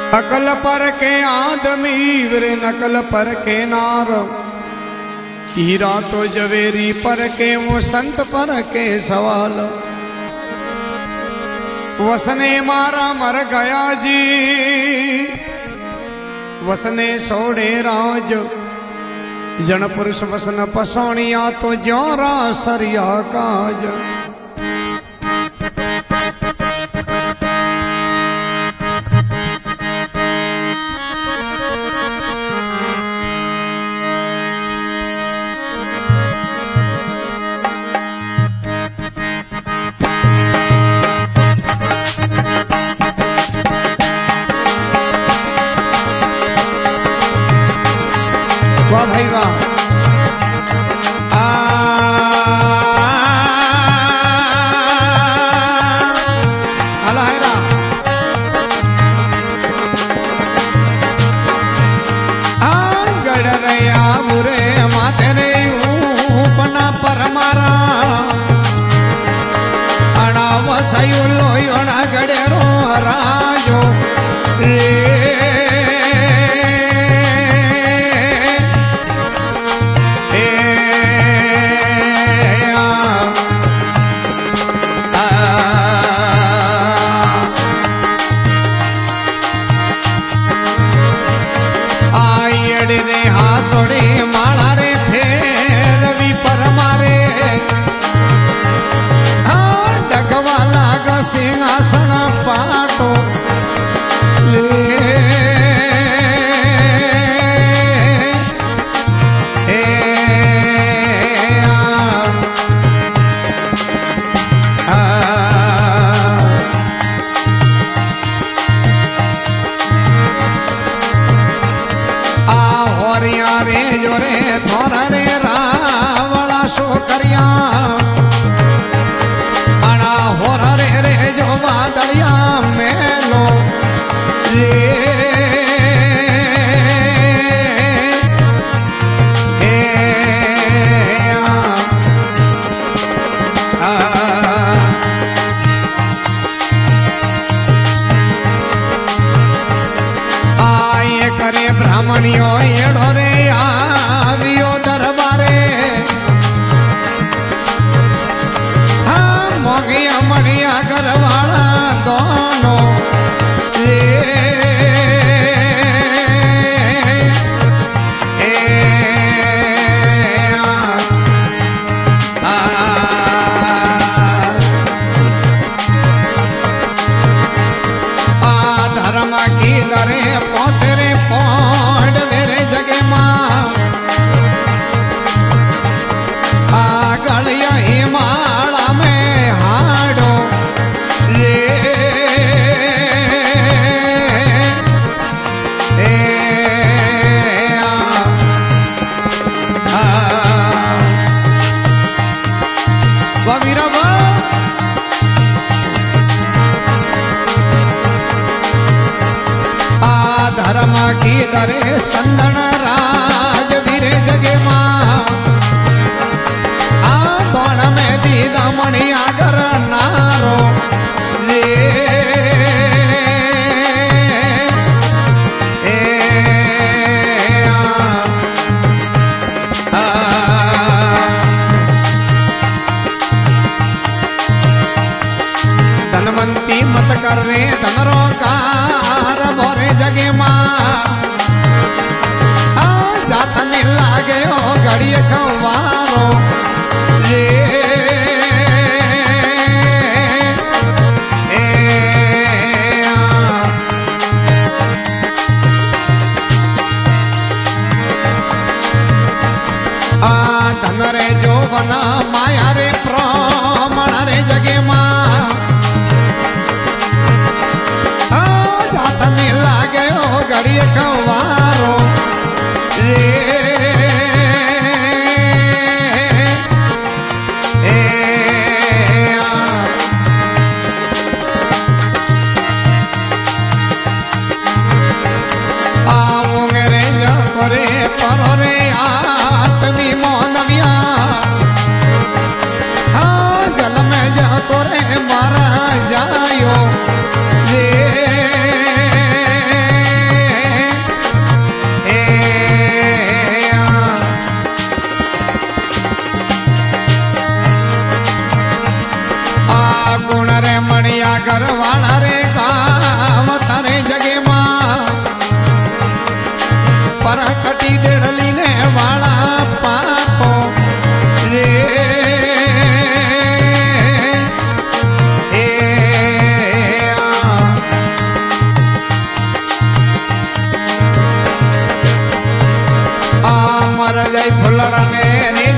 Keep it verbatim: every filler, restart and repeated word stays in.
अकल पर के आदमी वीरे नकल पर के नार, हीरा तो जवेरी पर के वो संत पर के सवाल। वसने मारा मर गया जी, वसने सोड़े राज, जन पुरुष वसन पसौनिया तो ज्योरा सरिया काज। वाह भाई वाह। गड़रया बुरे माते रे ऊपना पर मारा, अड़ा वसायु लोयोना गड़ेरो राजो रे। सोड़े माला रे फेरवी पर मारे, हाँ डगवा लाग सिंहासन पाटो ले। ए आ, आ रे जोरे थोड़ा रे रावला शो करिया, आना होरा रे रे जो बादलिया मेलो रे। ए आ, आ आए करे ब्राह्मणियों एड़ो रे आवियो दरबारे, हाँ मोगिया मणिया घरवाला दोनों रे। ए आ, आ धर्म की दरे पहुंचे रे पौंड मेरे जगे माँ, आ गलिया हिमाला में हाड़ो रे। ए आ, वाह वीरा वाह। धर्म की दरे संदन राज वीरे जगे माँ, आ दोण में दीदा मणिया कर नारो रे। ए आ, धनवंती मत कर रे धनरो कार बोरे जगे माँ, जातने लागे ओ घड़ी खवारो रे। जय फुलर ने